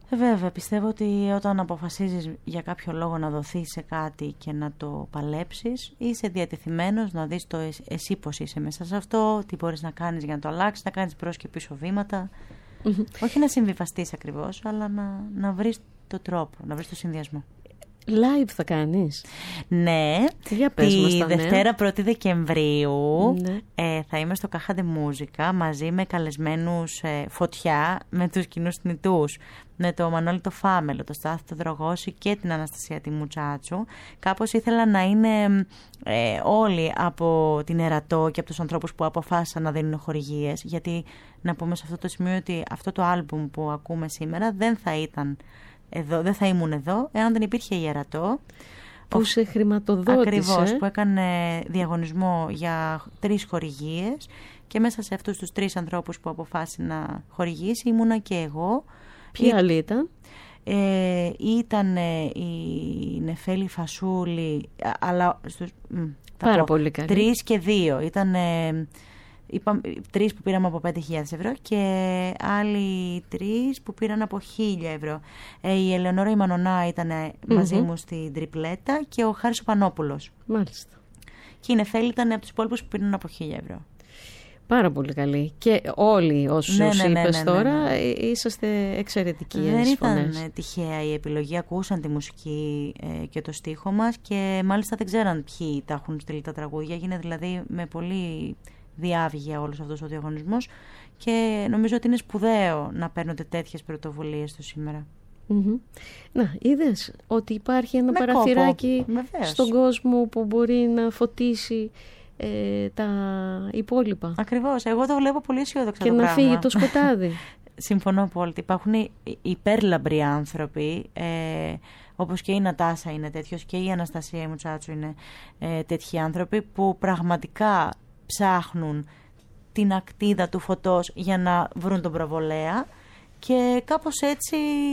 Ε, βέβαια, πιστεύω ότι όταν αποφασίζεις για κάποιο λόγο να δοθείς σε κάτι και να το παλέψεις, είσαι διατεθειμένος να δεις το εσύ πώς είσαι μέσα σε αυτό, τι μπορείς να κάνεις για να το αλλάξεις, να κάνεις μπρος και πίσω βήματα. Mm-hmm. Όχι να συμβιβαστείς ακριβώς, αλλά να, να βρεις το τρόπο, να βρεις το συνδυασμό. Live θα κάνεις? Ναι, για πες τη μας τα Δευτέρα πρώτη Δεκεμβρίου ναι. ε, θα είμαι στο Caja de Musica μαζί με καλεσμένους ε, Φωτιά, με τους κοινούς θνητούς, με το Μανώλη το Φάμελο, το Στάθη το Δρογώση και την Αναστασία τη Μουτσάτσου. Κάπως ήθελα να είναι ε, όλοι από την Ερατό και από τους ανθρώπους που αποφάσισαν να δίνουν χορηγίες, γιατί να πούμε σε αυτό το σημείο ότι αυτό το άλμπουμ που ακούμε σήμερα δεν θα ήταν εδώ, δεν θα ήμουν εδώ εάν δεν υπήρχε η Ερατό που σε χρηματοδότησε. Ακριβώς, που έκανε διαγωνισμό για τρεις χορηγίες και μέσα σε αυτούς τους τρεις ανθρώπους που αποφάσισε να χορηγήσει ήμουνα και εγώ. Ποιοι άλλοι ήταν? Ε, ήταν η Νεφέλη Φασούλη, αλλά στους, πάρα πολύ καλή. Τρεις και δύο. Ήταν είπα, τρεις που πήραμε από πέντε χιλιάδες ευρώ και άλλοι τρεις που πήραν από χίλια ευρώ. Ε, η Ελεονόρα η Μανονά ήταν mm-hmm. μαζί μου στην τριπλέτα και ο Χάρης ο Πανόπουλος. Μάλιστα. Και η Νεφέλη ήταν από τους υπόλοιπους που πήραν από χίλια ευρώ. Πάρα πολύ καλή. Και όλοι όσους ναι, ναι, ναι, ναι, είπες ναι, ναι, ναι. τώρα είσαστε εξαιρετικοί. Δεν ήταν φωνές. τυχαία η επιλογή. Ακούσαν τη μουσική ε, και το στίχο μας και μάλιστα δεν ξέραν ποιοι τα έχουν στείλει τα τραγούδια. Έγινε δηλαδή με πολύ διάβγεια όλος αυτός ο διαγωνισμός και νομίζω ότι είναι σπουδαίο να παίρνονται τέτοιες πρωτοβουλίες το σήμερα. Mm-hmm. Να, είδες ότι υπάρχει ένα με παραθυράκι κόπο, στον κόσμο που μπορεί να φωτίσει ε, τα υπόλοιπα. Ακριβώς, εγώ το βλέπω πολύ αισιόδοξα και το να πράγμα. φύγει το σκοτάδι. Συμφωνώ απόλυτα. Υπάρχουν υπέρλαμπροι άνθρωποι, ε, όπως και η Νατάσα είναι τέτοιος και η Αναστασία η Μουτσάτσου είναι ε, τέτοιοι άνθρωποι που πραγματικά ψάχνουν την ακτίδα του φωτός για να βρουν τον προβολέα και κάπως έτσι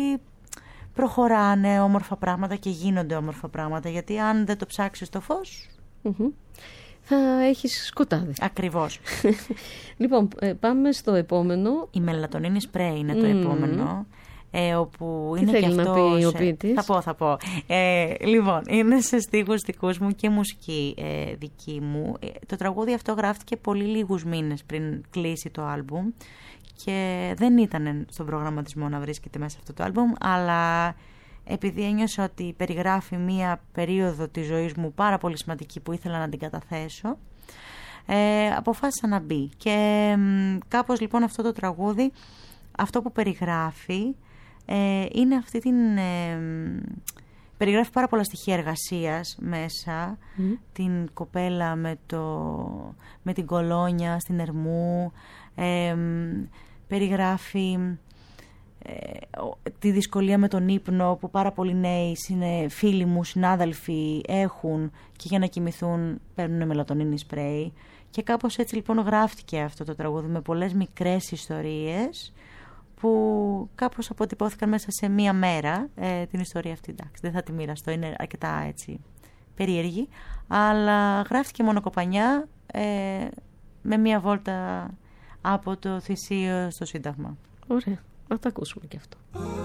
προχωράνε όμορφα πράγματα και γίνονται όμορφα πράγματα, γιατί αν δεν το ψάξεις το φως mm-hmm. θα έχεις σκοτάδι. Ακριβώς. Λοιπόν, πάμε στο επόμενο. Η μελατονίνη σπρέι είναι το mm. επόμενο. Ε, όπου Τι είναι θέλει και αυτό να πει σε... ο ποιητής? Θα πω, θα πω. Ε, λοιπόν, είναι σε στίχους δικούς μου και μουσική ε, δική μου. Ε, το τραγούδι αυτό γράφτηκε πολύ λίγους μήνες πριν κλείσει το άλμπουμ και δεν ήταν στον προγραμματισμό να βρίσκεται μέσα αυτό το άλμπουμ, αλλά επειδή ένιωσα ότι περιγράφει μία περίοδο της ζωής μου πάρα πολύ σημαντική που ήθελα να την καταθέσω, ε, αποφάσισα να μπει. Και ε, κάπως λοιπόν αυτό το τραγούδι, αυτό που περιγράφει, ε, είναι αυτή την... Ε, περιγράφει πάρα πολλά στοιχεία εργασίας μέσα, mm. την κοπέλα με, το, με την κολόνια στην Ερμού, ε, περιγράφει ε, τη δυσκολία με τον ύπνο που πάρα πολλοί νέοι είναι φίλοι μου, συνάδελφοι έχουν και για να κοιμηθούν παίρνουν μελατονίνη σπρέι και κάπως έτσι λοιπόν γράφτηκε αυτό το τραγούδι με πολλές μικρές ιστορίες που κάπως αποτυπώθηκαν μέσα σε μία μέρα. Ε, την ιστορία αυτή, εντάξει, δεν θα τη μοιραστώ, είναι αρκετά έτσι περίεργη, αλλά γράφτηκε μόνο κοπανιά ε, με μία βόλτα από το Θησίο στο Σύνταγμα. Ωραία, να το ακούσουμε και αυτό.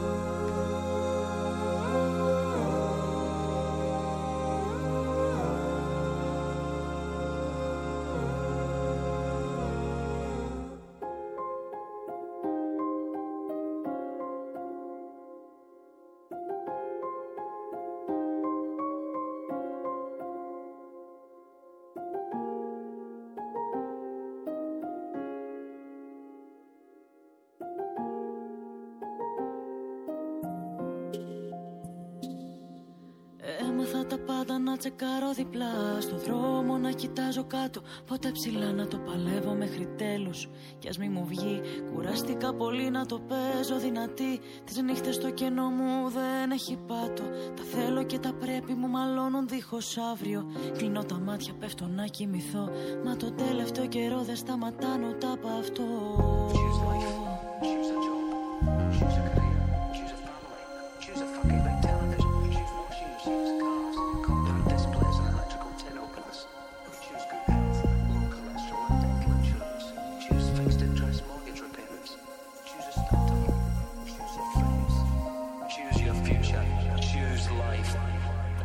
Έμαθα τα πάντα να τσεκάρω διπλά. Στο δρόμο να κοιτάζω κάτω, ποτέ ψηλά να το παλεύω μέχρι τέλους. Κι ας μη μου βγει, κουράστηκα πολύ να το παίζω δυνατή. Τις νύχτες στο κενό μου δεν έχει πάτο. Τα θέλω και τα πρέπει μου μαλώνουν δίχως αύριο. Κλείνω τα μάτια, πέφτω να κοιμηθώ. Μα το τελευταίο καιρό δεν σταματάνω ούτε απ' αυτό.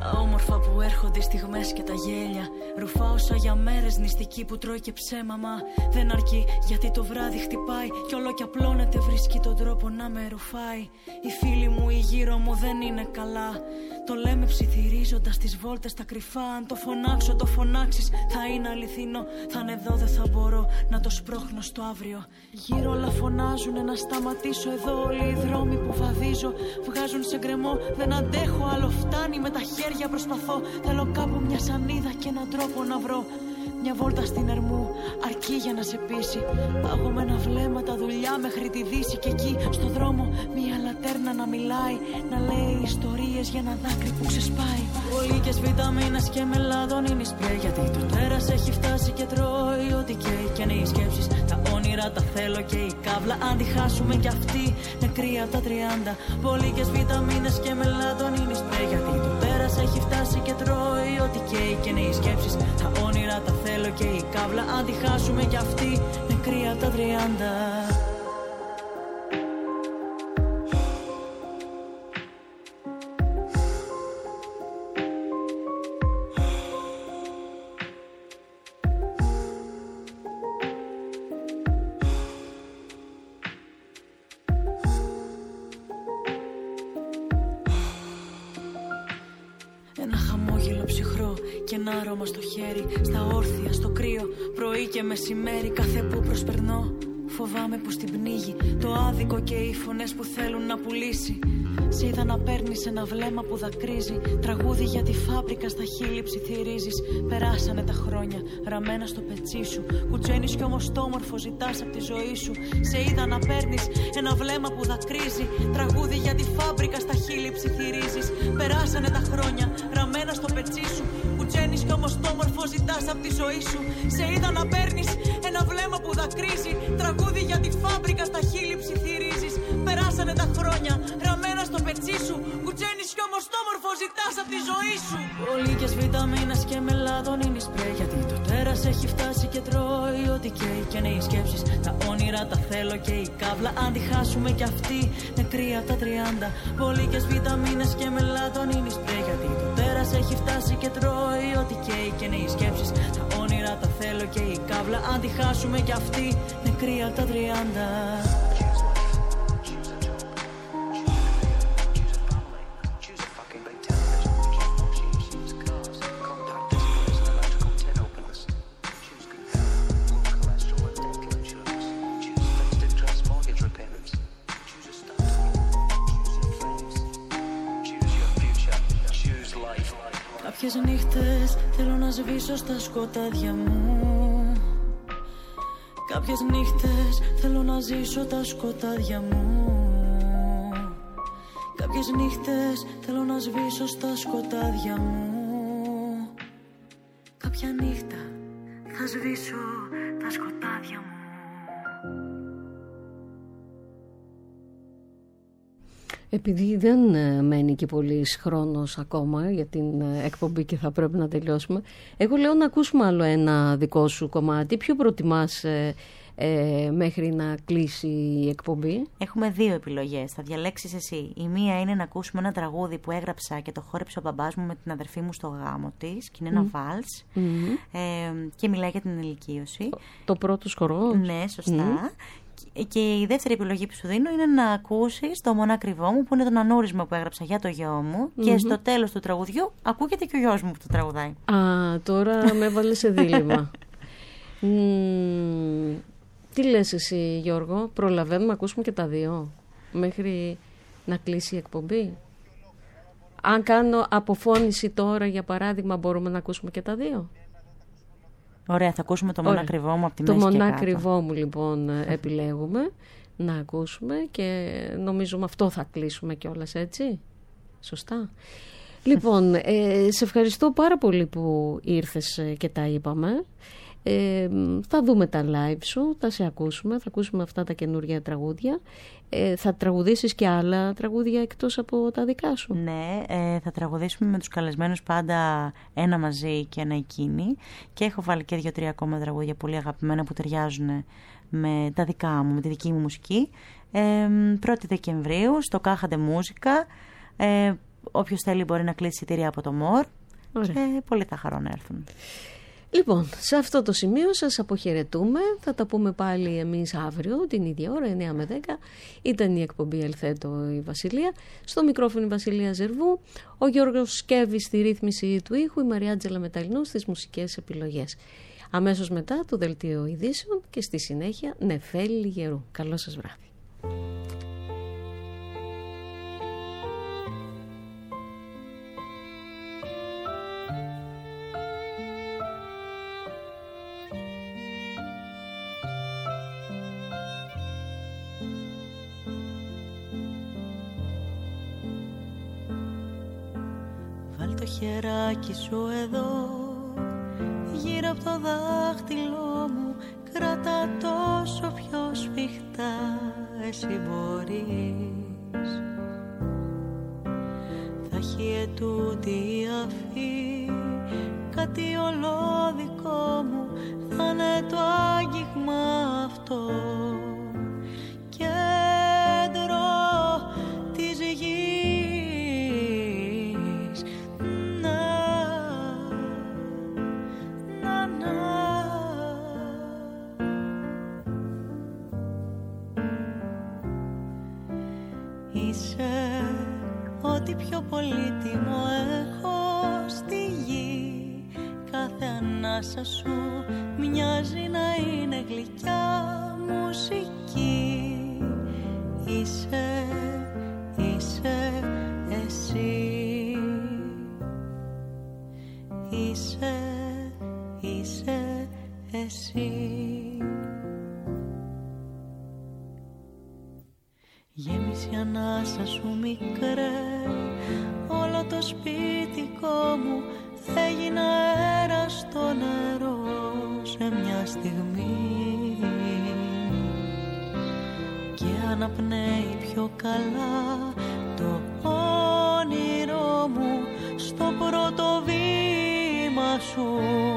Τα όμορφα που έρχονται οι στιγμές και τα γέλια. Ρουφάω όσα για μέρες νηστική που τρώει και ψέμα. Μα δεν αρκεί γιατί το βράδυ χτυπάει. Κι όλο κι απλώνεται βρίσκει τον τρόπο να με ρουφάει. Οι φίλοι μου οι γύρω μου δεν είναι καλά. Το λέμε ψιθυρίζοντας τις βόλτες τα κρυφά. Αν το φωνάξω το φωνάξεις θα είναι αληθινό. Θα είναι εδώ δεν θα μπορώ να το σπρώχνω στο αύριο. Γύρω όλα φωνάζουνε να σταματήσω εδώ. Όλοι οι δρόμοι που βαδίζω βγάζουν σε γκρεμό. Δεν αντέχω άλλο φτάνει με τα χέρια προσπαθώ. Θέλω κάπου μια σανίδα και έναν τρόπο να βρω. Μια βόλτα στην Ερμού αρκεί για να σε πείσει. Παγωμένα βλέμματα δουλειά μέχρι τη Δύση. Και εκεί στο δρόμο μια λατέρνα να μιλάει. Να λέει ιστορίες για ένα δάκρυ που ξεσπάει. Ολίκες βιταμίνες και μελαδονίνη σπρέ. Γιατί το τέρας έχει φτάσει και τρώει ό,τι καίει. Και είναι οι σκέψεις, τα όνειρα τα θέλω και η κάβλα. Αν τη χάσουμε κι αυτή νεκρή από τα τριάντα. Ολίκες βιταμίνες και μελαδονίνη σπρέ. Γιατί το τέρας έχει φτάσει και τρώει ό,τι καίει. Και είναι οι σκέψεις, τα όνειρα τα θέλω και η κάβλα. Αν τη χάσουμε κι αυτή νεκρή από τα τριάντα. Ένα χαμόγελο ψυχρό και ένα άρωμα στο χέρι. Στα όρθια, στο κρύο, πρωί και μεσημέρι. Κάθε που προσπερνώ φοβάμαι που στην πνίγει το άδικο και οι φωνές που θέλουν να πουλήσει. Σε είδα να παίρνεις ένα βλέμμα που δακρύζει. Τραγούδι για τη φάμπρικα στα χείλη ψιθυρίζεις. Περάσανε τα χρόνια ραμμένα στο πετσί σου. Κουτζένεις κι όμως το όμορφο ζητάς απ' τη ζωή σου. Σε είδα να παίρνεις ένα βλέμμα που δακρύζει. Τραγούδι για τη φάμπρικα στα χείλη ψιθυρίζεις. Περάσανε τα χρόνια ραμμένα στο πετσί σου. Κουτζένεις κι όμως το όμορφο ζητάς απ' τη ζωή σου. Σε είδα να παίρνεις ένα βλέμμα που δακρύζει. Τραγούδι για τη φάμπρικα στα χείλη ψιθυρίζεις. Περάσανε τα χρόνια ραμμένα στο πετσί σου. Κουτζένεις κι όμως το όμορφο ζητάς απ' τη ζωή σου. Ολίκες βιταμίνες και μελαδονίνη σπρέ. Γιατί το τέρας έχει φτάσει και τρώει ό,τι καίει. Και είναι οι σκέψεις, τα όνειρα τα θέλω και η κάβλα. Αν τη χάσουμε κι αυτή νεκρή απ' τα τριάντα. Ολίκες βιταμίνες και μελαδονίνη σπρέ. Γιατί το τέρας έχει φτάσει και τρώει ό,τι καίει. Και είναι οι σκέψεις, τα όνειρα τα θέλω και η κάβλα. Αν τη χάσουμε κι αυτή νεκρή απ' τα τριάντα. Κάποιες νύχτες θέλω να σβήσω στα σκοτάδια μου. Κάποιες νύχτες θέλω να ζήσω τα σκοτάδια μου. Κάποιες νύχτες θέλω να σβήσω στα σκοτάδια μου. Κάποια νύχτα θα σβήσω τα σκοτάδια μου. Επειδή δεν μένει και πολύς χρόνος ακόμα για την εκπομπή και θα πρέπει να τελειώσουμε, εγώ λέω να ακούσουμε άλλο ένα δικό σου κομμάτι. Ποιο προτιμάς ε, ε, μέχρι να κλείσει η εκπομπή? Έχουμε δύο επιλογές, θα διαλέξεις εσύ. Η μία είναι να ακούσουμε ένα τραγούδι που έγραψα και το χόρεψε ο μπαμπάς μου με την αδερφή μου στο γάμο της, και είναι ένα mm. βάλς mm-hmm. ε, και μιλάει για την ενηλικίωση. Το, το πρώτο χορό. Ναι, σωστά. Mm. Και η δεύτερη επιλογή που σου δίνω είναι να ακούσεις το «Μονά κρυβό μου», που είναι το νανούρισμα που έγραψα για το γιο μου, mm-hmm. και στο τέλος του τραγουδιού ακούγεται και ο γιος μου που το τραγουδάει. Α, τώρα με έβαλε σε δίλημμα. mm, τι λες εσύ, Γιώργο, προλαβαίνουμε να ακούσουμε και τα δύο μέχρι να κλείσει η εκπομπή? Αν κάνω αποφώνηση τώρα, για παράδειγμα, μπορούμε να ακούσουμε και τα δύο? Ωραία, θα ακούσουμε το «Μονά κρυβό μου» από τη το μέση και κάτω. Το «Μονά κρυβό μου» λοιπόν επιλέγουμε να ακούσουμε και νομίζουμε αυτό θα κλείσουμε κιόλας, έτσι. Σωστά. Λοιπόν, ε, σε ευχαριστώ πάρα πολύ που ήρθες και τα είπαμε. Ε, θα δούμε τα live σου, θα σε ακούσουμε, θα ακούσουμε αυτά τα καινούργια τραγούδια. Ε, θα τραγουδήσεις και άλλα τραγούδια εκτός από τα δικά σου? Ναι, ε, θα τραγουδήσουμε με τους καλεσμένους πάντα ένα μαζί και ένα εκείνη, και έχω βάλει και δύο-τρία ακόμα τραγούδια πολύ αγαπημένα που ταιριάζουν με τα δικά μου, με τη δική μου μουσική. ε, πρώτη Δεκεμβρίου στο Κάχαντε Μούζικα, ε, όποιος θέλει μπορεί να κλείσει εισιτήρια από το Μορ. Ωραία. Και πολύ θα χαρώ να έρθουν. Λοιπόν, σε αυτό το σημείο σας αποχαιρετούμε. Θα τα πούμε πάλι εμείς αύριο την ίδια ώρα, εννιά με δέκα. Ήταν η εκπομπή Ελθέτω η Βασιλεία. Στο μικρόφωνο η Βασιλεία Ζερβού. Ο Γιώργος Σκεύης στη ρύθμιση του ήχου. Η Μαριάτζελα Μεταλλινού στις μουσικές επιλογές. Αμέσως μετά το δελτίο ειδήσεων και στη συνέχεια Νεφέλη Λιγερού. Καλό σας βράδυ. Το χεράκι σου εδώ, γύρω από το δάχτυλό μου, κράτα τόσο πιο σφιχτά εσύ μπορείς. Θα έχει ετούτη η αφή, κάτι ολόδικό μου, θα είναι το άγγιγμα αυτό. Κέντρο της γης, ό,τι πιο πολύτιμο έχω στη γη. Κάθε ανάσα σου μοιάζει να είναι γλυκιά μουσική. Είσαι, είσαι εσύ. Είσαι, είσαι εσύ. Γέμισε η ανάσα σου μικρέ, όλο το σπιτικό μου θα έγινε αέρα στο νερό σε μια στιγμή. Και αναπνέει πιο καλά το όνειρό μου στο πρώτο βήμα σου.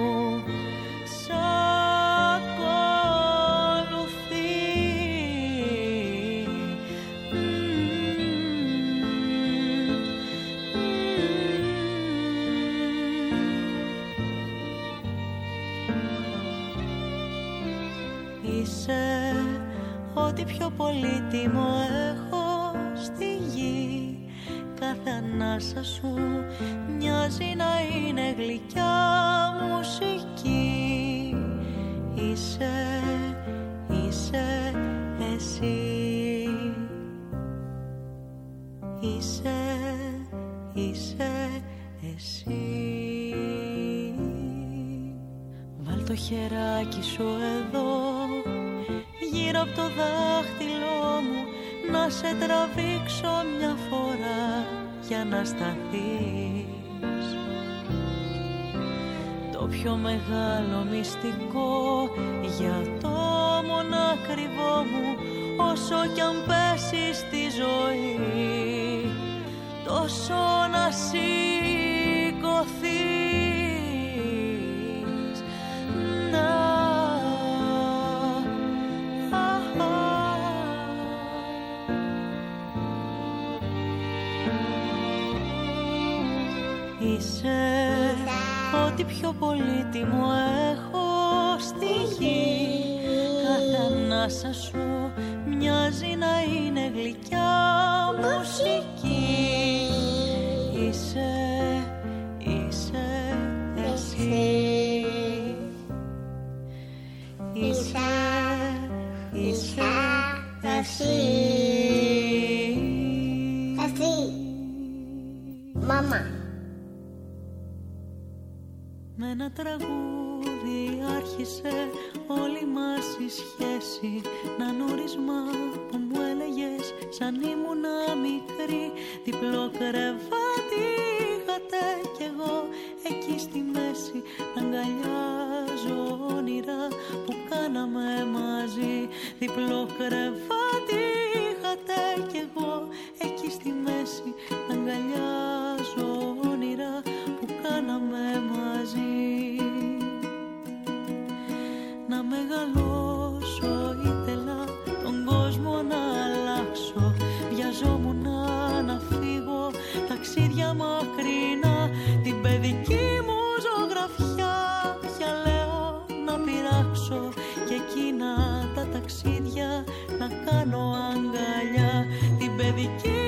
Ό,τι πιο πολύτιμο έχω στη γη. Κάθε ανάσα σου μοιάζει να είναι γλυκιά μουσική. Είσαι, είσαι εσύ. Είσαι, είσαι εσύ. Βάλ το χεράκι σου εδώ, γύρω από το δάχτυλό μου, να σε τραβήξω μια φορά για να σταθείς. Το πιο μεγάλο μυστικό για το μονακριβό μου, όσο κι αν πέσει στη ζωή, τόσο να σηκωθείς. Να είσαι ό,τι πιο πολύτιμο έχω στη γη. Κάθε ανάσα σου μοιάζει να είναι γλυκιά μουσική. Είσαι, είσαι εσύ. Είσαι, είσαι εσύ. Εσύ. Μάμα. Με ένα τραγούδι άρχισε όλη μας η σχέση. Έναν ορισμό που μου έλεγες σαν ήμουνα μικρή. Διπλό κρεβάτι είχατε κι εγώ εκεί στη μέση. Να αγκαλιάζω όνειρα που κάναμε μαζί. Διπλό κρεβάτι είχατε κι εγώ εκεί στη μέση. Να αγκαλιάζω όνειρα που κάναμε μαζί. Να μεγαλώσω ήθελα, τον κόσμο να αλλάξω. Βιαζόμουν να φύγω, ταξίδια τα μακρινά, την παιδική μου ζωγραφιά πια λέω να πειράξω και εκείνα τα ταξίδια να κάνω αγκαλιά, την παιδική